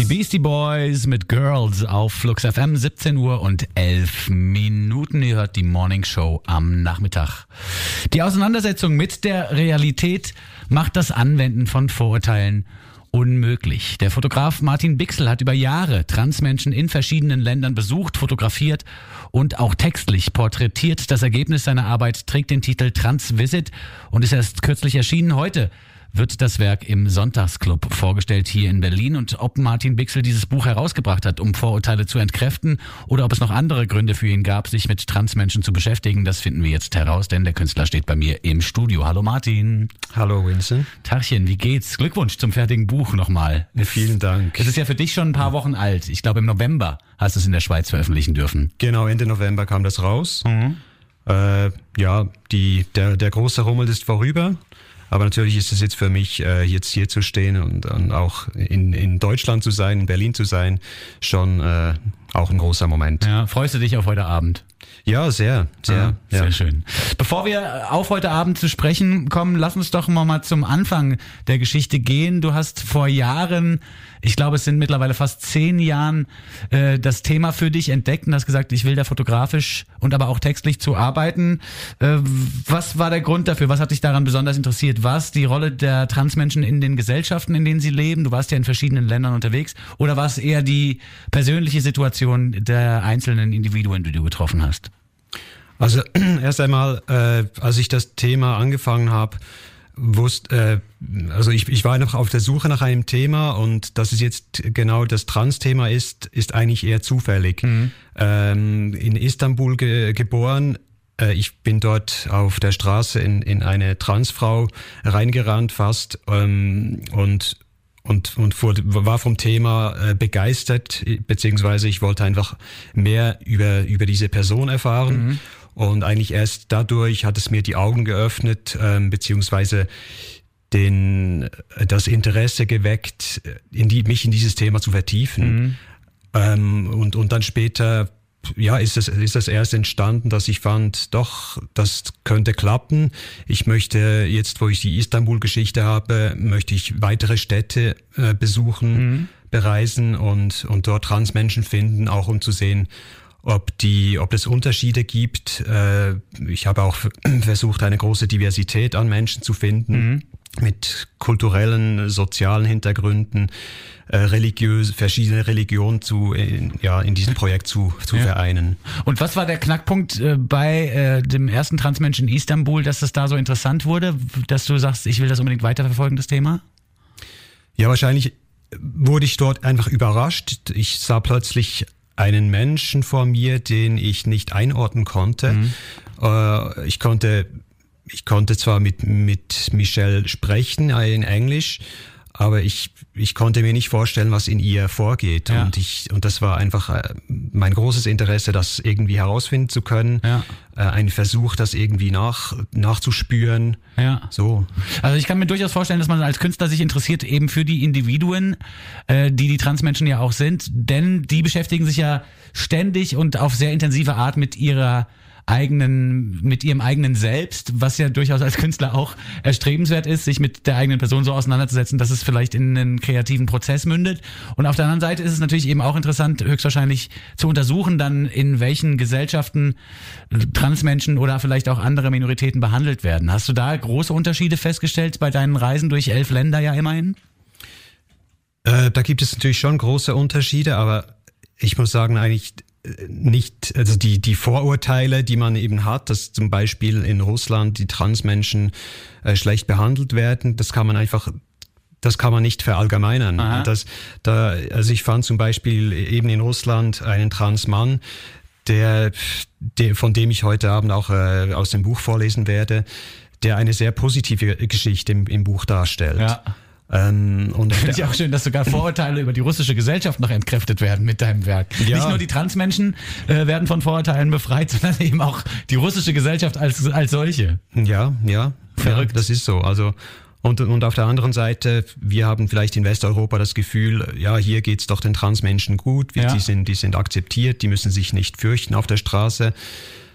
Die Beastie Boys mit Girls auf Flux FM, 17 Uhr und 11 Minuten. Ihr hört die Morning Show am Nachmittag. Die Auseinandersetzung mit der Realität macht das Anwenden von Vorurteilen unmöglich. Der Fotograf Martin Bichsel hat über Jahre Transmenschen in verschiedenen Ländern besucht, fotografiert und auch textlich porträtiert. Das Ergebnis seiner Arbeit trägt den Titel Transvisit und ist erst kürzlich erschienen. Heute wird das Werk im Sonntagsclub vorgestellt hier in Berlin. Und ob Martin Bichsel dieses Buch herausgebracht hat, um Vorurteile zu entkräften, oder ob es noch andere Gründe für ihn gab, sich mit Transmenschen zu beschäftigen, das finden wir jetzt heraus, denn der Künstler steht bei mir im Studio. Hallo Martin. Hallo Vincent. Tagchen, wie geht's? Glückwunsch zum fertigen Buch nochmal. Vielen Dank. Es ist ja für dich schon ein paar Wochen alt. Ich glaube, im November hast du es in der Schweiz veröffentlichen dürfen. Genau, Ende November kam das raus. Der große Rummel ist vorüber. Aber natürlich ist es jetzt für mich, jetzt hier zu stehen und auch in Deutschland zu sein, in Berlin zu sein, schon auch ein großer Moment. Ja, freust du dich auf heute Abend? Ja, sehr. Sehr schön. Bevor wir auf heute Abend zu sprechen kommen, lass uns doch mal zum Anfang der Geschichte gehen. Du hast vor Jahren, ich glaube es sind mittlerweile fast 10 Jahren, das Thema für dich entdeckt und hast gesagt, ich will da fotografisch und aber auch textlich zu arbeiten. Was war der Grund dafür? Was hat dich daran besonders interessiert? War es die Rolle der Transmenschen in den Gesellschaften, in denen sie leben? Du warst ja in verschiedenen Ländern unterwegs. Oder war es eher die persönliche Situation der einzelnen Individuen, die du getroffen hast? Also erst einmal, als ich das Thema angefangen habe, ich war noch auf der Suche nach einem Thema und dass es jetzt genau das Trans-Thema ist eigentlich eher zufällig. In Istanbul geboren. Ich bin dort auf der Straße in eine Transfrau reingerannt fast und war vom Thema begeistert, beziehungsweise ich wollte einfach mehr über diese Person erfahren. Und eigentlich erst dadurch hat es mir die Augen geöffnet, beziehungsweise das Interesse geweckt, mich in dieses Thema zu vertiefen. Und dann später, ist das erst entstanden, dass ich fand, doch, das könnte klappen. Ich möchte jetzt, wo ich die Istanbul-Geschichte habe, möchte ich weitere Städte besuchen, bereisen und dort Transmenschen finden, auch um zu sehen, ob es Unterschiede gibt. Ich habe auch versucht, eine große Diversität an Menschen zu finden, mit kulturellen, sozialen Hintergründen, verschiedene Religionen in diesem Projekt zu vereinen. Und was war der Knackpunkt bei dem ersten Transmenschen in Istanbul, dass es da so interessant wurde, dass du sagst, ich will das unbedingt weiterverfolgen, das Thema? Ja, wahrscheinlich wurde ich dort einfach überrascht. Ich sah plötzlich einen Menschen vor mir, den ich nicht einordnen konnte. Ich konnte zwar mit Michelle sprechen in Englisch, aber ich konnte mir nicht vorstellen, was in ihr vorgeht. Ja. Und das war einfach mein großes Interesse, das irgendwie herausfinden zu können. Ja. Ein Versuch, das irgendwie nachzuspüren. Ja. So. Also ich kann mir durchaus vorstellen, dass man als Künstler sich interessiert eben für die Individuen, die Transmenschen ja auch sind. Denn die beschäftigen sich ja ständig und auf sehr intensive Art mit ihrem eigenen Selbst, was ja durchaus als Künstler auch erstrebenswert ist, sich mit der eigenen Person so auseinanderzusetzen, dass es vielleicht in einen kreativen Prozess mündet. Und auf der anderen Seite ist es natürlich eben auch interessant, höchstwahrscheinlich zu untersuchen, dann in welchen Gesellschaften Transmenschen oder vielleicht auch andere Minoritäten behandelt werden. Hast du da große Unterschiede festgestellt bei deinen Reisen durch 11 Länder ja immerhin? Da gibt es natürlich schon große Unterschiede, aber ich muss sagen, eigentlich nicht, also die Vorurteile, die man eben hat, dass zum Beispiel in Russland die Transmenschen schlecht behandelt werden, das kann man nicht verallgemeinern. Also ich fand zum Beispiel eben in Russland einen Transmann, von dem ich heute Abend auch aus dem Buch vorlesen werde, der eine sehr positive Geschichte im Buch darstellt. Ja. Und finde ich auch schön, dass sogar Vorurteile über die russische Gesellschaft noch entkräftet werden mit deinem Werk. Ja. Nicht nur die Transmenschen werden von Vorurteilen befreit, sondern eben auch die russische Gesellschaft als solche. Ja. Verrückt. Ja, das ist so. Also und auf der anderen Seite, wir haben vielleicht in Westeuropa das Gefühl, ja, hier geht's doch den Transmenschen gut, die sind akzeptiert, die müssen sich nicht fürchten auf der Straße.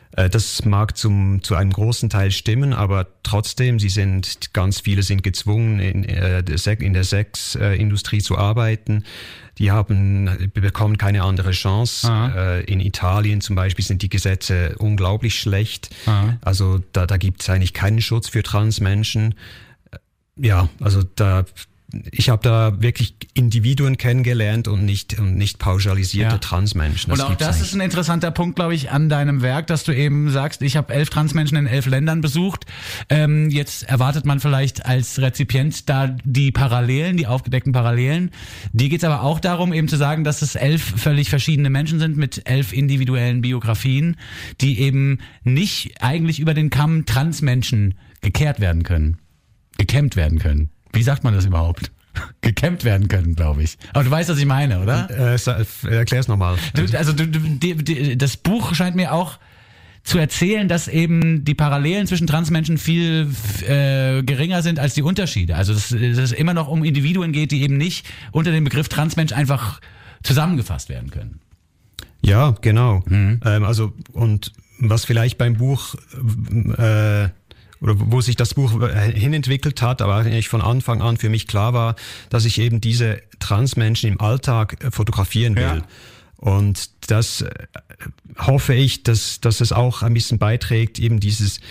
Das mag zu einem großen Teil stimmen, aber trotzdem, ganz viele sind gezwungen, in der Sexindustrie zu arbeiten. Die bekommen keine andere Chance. In Italien zum Beispiel sind die Gesetze unglaublich schlecht. Also da gibt es eigentlich keinen Schutz für Transmenschen. Ja, also ich habe da wirklich Individuen kennengelernt und nicht pauschalisierte Transmenschen. Und auch das ist ein interessanter Punkt, glaube ich, an deinem Werk, dass du eben sagst, ich habe 11 Transmenschen in 11 Ländern besucht. Jetzt erwartet man vielleicht als Rezipient da die aufgedeckten Parallelen. Dir geht's aber auch darum, eben zu sagen, dass es 11 völlig verschiedene Menschen sind mit 11 individuellen Biografien, die eben nicht eigentlich über den Kamm Transmenschen gekämmt werden können. Wie sagt man das überhaupt? Gekämmt werden können, glaube ich. Aber du weißt, was ich meine, oder? Erklär's nochmal. Das Buch scheint mir auch zu erzählen, dass eben die Parallelen zwischen Transmenschen viel geringer sind als die Unterschiede. Also dass es immer noch um Individuen geht, die eben nicht unter dem Begriff Transmensch einfach zusammengefasst werden können. Ja, genau. Und was vielleicht beim Buch oder wo sich das Buch hinentwickelt hat, aber eigentlich von Anfang an für mich klar war, dass ich eben diese Transmenschen im Alltag fotografieren will. Ja. Und das hoffe ich, dass es auch ein bisschen beiträgt, eben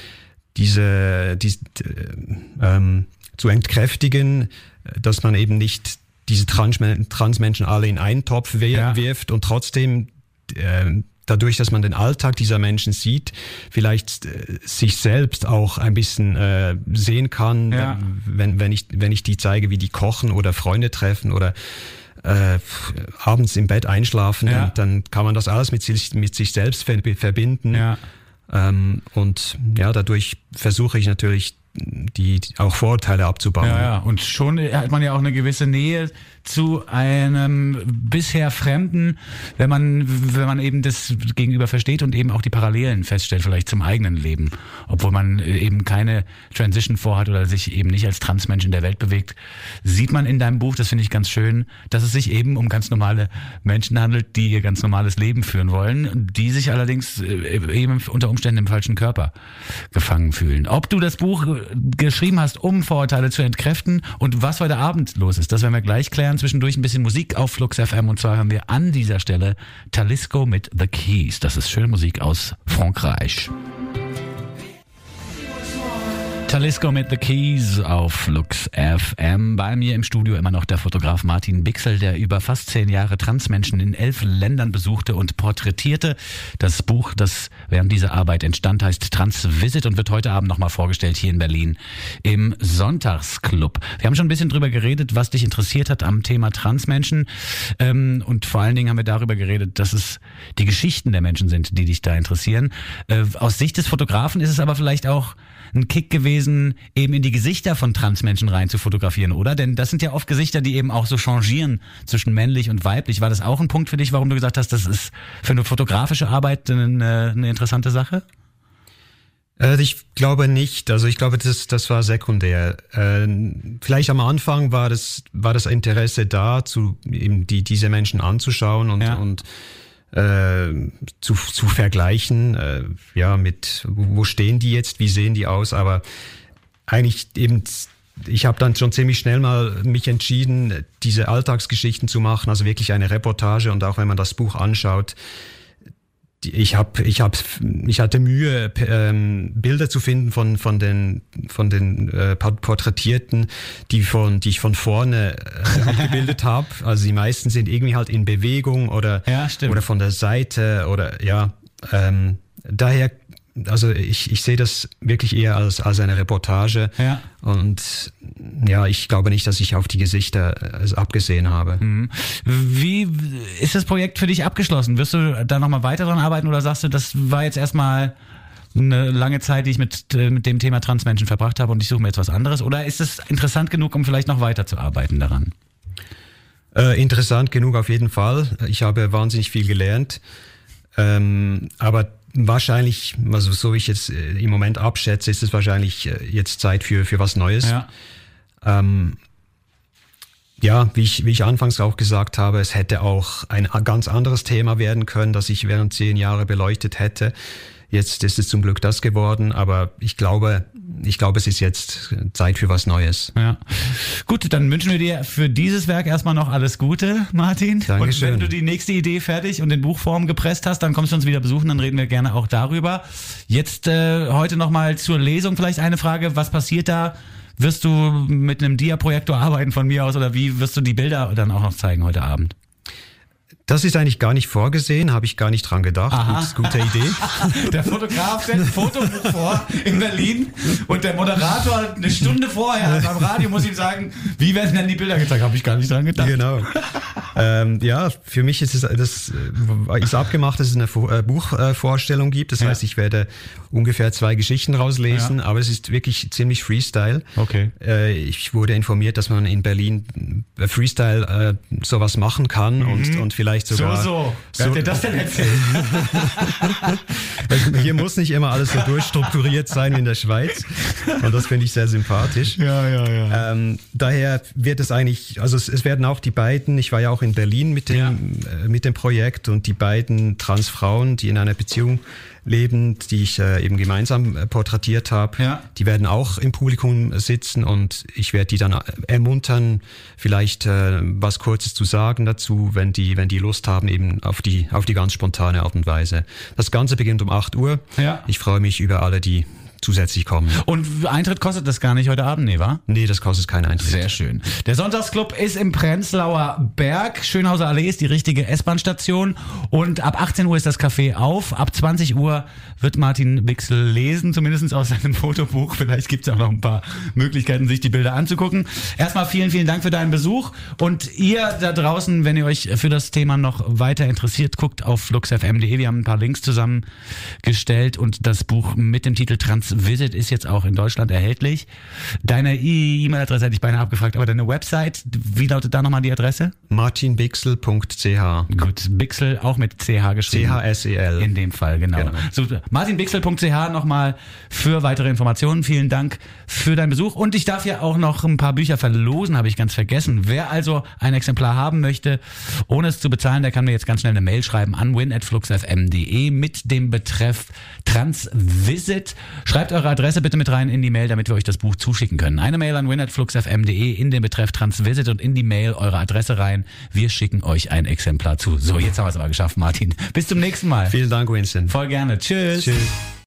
zu entkräftigen, dass man eben nicht diese Transmenschen alle in einen Topf wirft und trotzdem dadurch, dass man den Alltag dieser Menschen sieht, vielleicht sich selbst auch ein bisschen sehen kann, wenn ich die zeige, wie die kochen oder Freunde treffen oder abends im Bett einschlafen, dann kann man das alles mit sich selbst verbinden. Ja. Und dadurch versuche ich natürlich, die auch Vorurteile abzubauen. Ja, und schon hat man ja auch eine gewisse Nähe zu einem bisher Fremden, wenn man eben das Gegenüber versteht und eben auch die Parallelen feststellt, vielleicht zum eigenen Leben. Obwohl man eben keine Transition vorhat oder sich eben nicht als Transmensch in der Welt bewegt, sieht man in deinem Buch, das finde ich ganz schön, dass es sich eben um ganz normale Menschen handelt, die ihr ganz normales Leben führen wollen, die sich allerdings eben unter Umständen im falschen Körper gefangen fühlen. Ob du das Buch geschrieben hast, um Vorurteile zu entkräften und was heute Abend los ist, das werden wir gleich klären. Zwischendurch ein bisschen Musik auf Flux FM und zwar haben wir an dieser Stelle Talisco mit The Keys. Das ist schöne Musik aus Frankreich. Talisco mit The Keys auf Flux FM. Bei mir im Studio immer noch der Fotograf Martin Bichsel, der über fast 10 Jahre Transmenschen in 11 Ländern besuchte und porträtierte. Das Buch, das während dieser Arbeit entstand, heißt Transvisit und wird heute Abend nochmal vorgestellt hier in Berlin im Sonntagsclub. Wir haben schon ein bisschen drüber geredet, was dich interessiert hat am Thema Transmenschen und vor allen Dingen haben wir darüber geredet, dass es die Geschichten der Menschen sind, die dich da interessieren. Aus Sicht des Fotografen ist es aber vielleicht auch ein Kick gewesen, eben in die Gesichter von Transmenschen rein zu fotografieren, oder? Denn das sind ja oft Gesichter, die eben auch so changieren zwischen männlich und weiblich. War das auch ein Punkt für dich, warum du gesagt hast, das ist für eine fotografische Arbeit eine interessante Sache? Ich glaube nicht. Also ich glaube, das war sekundär. Vielleicht am Anfang war das Interesse da, eben diese Menschen anzuschauen und zu vergleichen, mit wo stehen die jetzt, wie sehen die aus, aber eigentlich eben, ich habe dann schon ziemlich schnell mal mich entschieden, diese Alltagsgeschichten zu machen, also wirklich eine Reportage und auch wenn man das Buch anschaut, ich hatte Mühe, Bilder zu finden von den Porträtierten, die ich von vorne abgebildet habe. Also die meisten sind irgendwie halt in Bewegung oder von der Seite oder daher, also ich sehe das wirklich eher als eine Reportage und ich glaube nicht, dass ich auf die Gesichter abgesehen habe. Wie ist das Projekt für dich abgeschlossen? Wirst du da nochmal weiter dran arbeiten oder sagst du, das war jetzt erstmal eine lange Zeit, die ich mit dem Thema Transmenschen verbracht habe und ich suche mir jetzt was anderes? Oder ist es interessant genug, um vielleicht noch weiter zu arbeiten daran? Interessant genug auf jeden Fall. Ich habe wahnsinnig viel gelernt, aber wahrscheinlich, also so wie ich jetzt im Moment abschätze, ist es wahrscheinlich jetzt Zeit für was Neues. Wie ich anfangs auch gesagt habe, es hätte auch ein ganz anderes Thema werden können, das ich während 10 Jahre beleuchtet hätte. Jetzt ist es zum Glück das geworden, aber ich glaube, es ist jetzt Zeit für was Neues. Ja. Gut, dann wünschen wir dir für dieses Werk erstmal noch alles Gute, Martin. Dankeschön. Und wenn du die nächste Idee fertig und in Buchform gepresst hast, dann kommst du uns wieder besuchen, dann reden wir gerne auch darüber. Jetzt heute nochmal zur Lesung vielleicht eine Frage, was passiert da? Wirst du mit einem Dia-Projektor arbeiten von mir aus oder wie wirst du die Bilder dann auch noch zeigen heute Abend? Das ist eigentlich gar nicht vorgesehen, habe ich gar nicht dran gedacht. Gute Idee. Der Fotograf stellt ein Fotobuch vor in Berlin und der Moderator eine Stunde vorher beim Radio muss ihm sagen, wie werden denn die Bilder gezeigt? Habe ich gar nicht dran gedacht. Genau. Ja, für mich ist das ist abgemacht, dass es eine Buchvorstellung gibt. Das heißt, ich werde ungefähr 2 Geschichten rauslesen, aber es ist wirklich ziemlich Freestyle. Okay. Ich wurde informiert, dass man in Berlin Freestyle sowas machen kann und vielleicht sogar... Wer hat dir das denn erzählt? Hier muss nicht immer alles so durchstrukturiert sein wie in der Schweiz. Und das finde ich sehr sympathisch. Ja. Daher wird es eigentlich, also es werden auch die beiden, ich war ja auch in Berlin mit dem Projekt und die beiden Transfrauen, die in einer Beziehung leben, die ich eben gemeinsam porträtiert habe, die werden auch im Publikum sitzen und ich werde die dann ermuntern, vielleicht was Kurzes zu sagen dazu, wenn die Lust haben, eben auf die ganz spontane Art und Weise. Das Ganze beginnt um 8 Uhr. Ja. Ich freue mich über alle, die zusätzlich kommen. Und Eintritt kostet das gar nicht heute Abend, nee, wa? Nee, das kostet keinen Eintritt. Sehr schön. Der Sonntagsclub ist im Prenzlauer Berg. Schönhauser Allee ist die richtige S-Bahn-Station. Und ab 18 Uhr ist das Café auf. Ab 20 Uhr wird Martin Bichsel lesen, zumindest aus seinem Fotobuch. Vielleicht gibt es auch noch ein paar Möglichkeiten, sich die Bilder anzugucken. Erstmal vielen, vielen Dank für deinen Besuch. Und ihr da draußen, wenn ihr euch für das Thema noch weiter interessiert, guckt auf fluxfm.de. Wir haben ein paar Links zusammengestellt und das Buch mit dem Titel Transvisit ist jetzt auch in Deutschland erhältlich. Deine E-Mail-Adresse hätte ich beinahe abgefragt, aber deine Website, wie lautet da nochmal die Adresse? martinbichsel.ch. Gut, Bichsel auch mit CH geschrieben. CHSEL. In dem Fall, genau. Super. martinbichsel.ch nochmal für weitere Informationen. Vielen Dank für deinen Besuch. Und ich darf ja auch noch ein paar Bücher verlosen, habe ich ganz vergessen. Wer also ein Exemplar haben möchte, ohne es zu bezahlen, der kann mir jetzt ganz schnell eine Mail schreiben an win@fluxfm.de mit dem Betreff Transvisit. Schreibt eure Adresse bitte mit rein in die Mail, damit wir euch das Buch zuschicken können. Eine Mail an win@fluxfm.de in den Betreff Transvisit und in die Mail eure Adresse rein. Wir schicken euch ein Exemplar zu. So, jetzt haben wir es aber geschafft, Martin. Bis zum nächsten Mal. Vielen Dank, Winston. Voll gerne. Tschüss. Tschüss.